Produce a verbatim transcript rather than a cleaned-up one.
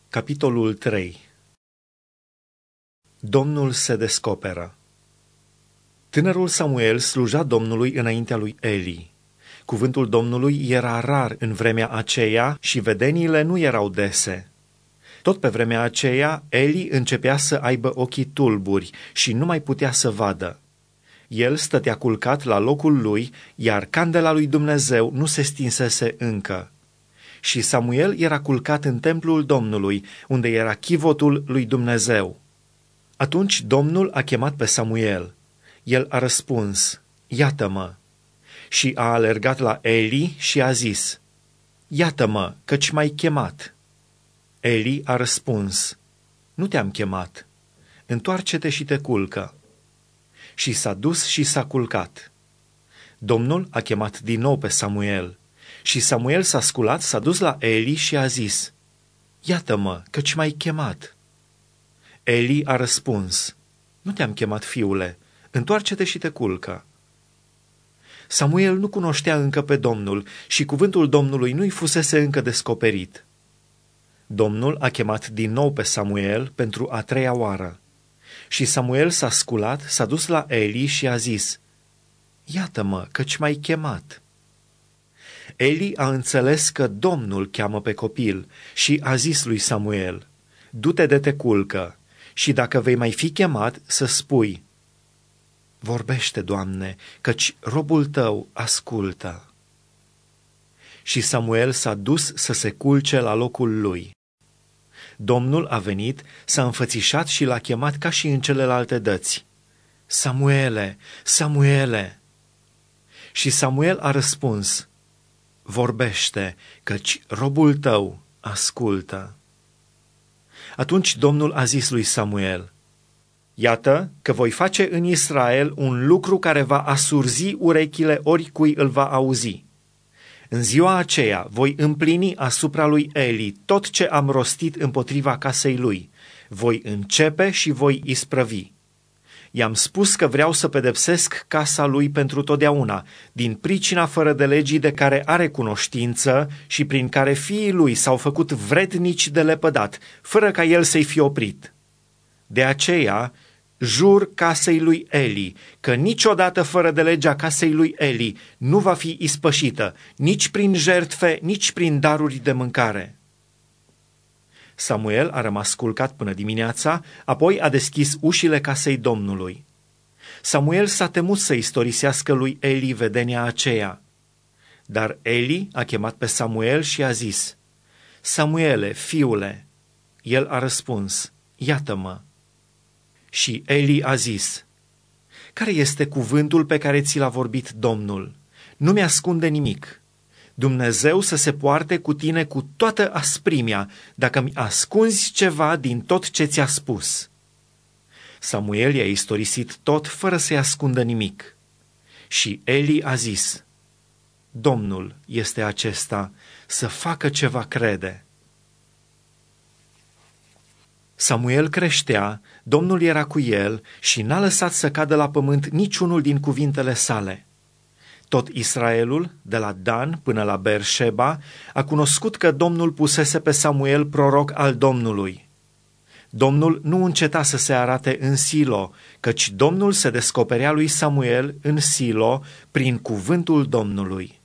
Capitolul trei. Domnul se descoperă. Tânărul Samuel sluja Domnului înaintea lui Eli. Cuvântul Domnului era rar în vremea aceea și vedeniile nu erau dese. Tot pe vremea aceea, Eli începea să aibă ochii tulburi și nu mai putea să vadă. El stătea culcat la locul lui, iar candela lui Dumnezeu nu se stinsese încă. Și Samuel era culcat în templul Domnului, unde era chivotul lui Dumnezeu. Atunci Domnul a chemat pe Samuel. El a răspuns, iată-mă. Și a alergat la Eli și a zis, iată-mă, căci m-ai chemat. Eli a răspuns, nu te-am chemat, întoarce-te și te culcă. Și s-a dus și s-a culcat. Domnul a chemat din nou pe Samuel. Și Samuel s-a sculat, s-a dus la Eli și a zis, iată-mă, căci m-ai chemat. Eli a răspuns, nu te-am chemat, fiule, întoarce-te și te culcă. Samuel nu cunoștea încă pe Domnul și cuvântul Domnului nu-i fusese încă descoperit. Domnul a chemat din nou pe Samuel pentru a treia oară. Și Samuel s-a sculat, s-a dus la Eli și a zis, iată-mă, căci m-ai chemat. Eli a înțeles că Domnul cheamă pe copil și a zis lui Samuel, du-te de te culcă și dacă vei mai fi chemat să spui, vorbește, Doamne, căci robul tău ascultă. Și Samuel s-a dus să se culce la locul lui. Domnul a venit, s-a înfățișat și l-a chemat ca și în celelalte dăți. Samuele, Samuele! Și Samuel a răspuns, vorbește, căci robul tău ascultă. Atunci Domnul a zis lui Samuel, iată că voi face în Israel un lucru care va asurzi urechile oricui îl va auzi. În ziua aceea voi împlini asupra lui Eli tot ce am rostit împotriva casei lui. Voi începe și voi isprăvi. I-am spus că vreau să pedepsesc casa lui pentru totdeauna, din pricina fără de legii de care are cunoștință și prin care fiii lui s-au făcut vrednici de lepădat, fără ca el să-i fi oprit. De aceea jur casei lui Eli că niciodată fără de legea casei lui Eli nu va fi ispășită, nici prin jertfe, nici prin daruri de mâncare. Samuel a rămas culcat până dimineața, apoi a deschis ușile casei Domnului. Samuel s-a temut să istorisească lui Eli vedenia aceea. Dar Eli a chemat pe Samuel și a zis, Samuele, fiule! El a răspuns, iată-mă! Și Eli a zis, care este cuvântul pe care ți l-a vorbit Domnul? Nu mi-ascunde nimic. Dumnezeu să se poarte cu tine cu toată asprimea, dacă mi ascunzi ceva din tot ce ți-a spus. Samuel i-a istorisit tot fără să-i ascundă nimic. Și Eli a zis, Domnul este acesta, să facă ce va crede. Samuel creștea, Domnul era cu el și n-a lăsat să cadă la pământ niciunul din cuvintele sale. Tot Israelul, de la Dan până la Beersheba, a cunoscut că Domnul pusese pe Samuel proroc al Domnului. Domnul nu înceta să se arate în Silo, căci Domnul se descoperea lui Samuel în Silo prin cuvântul Domnului.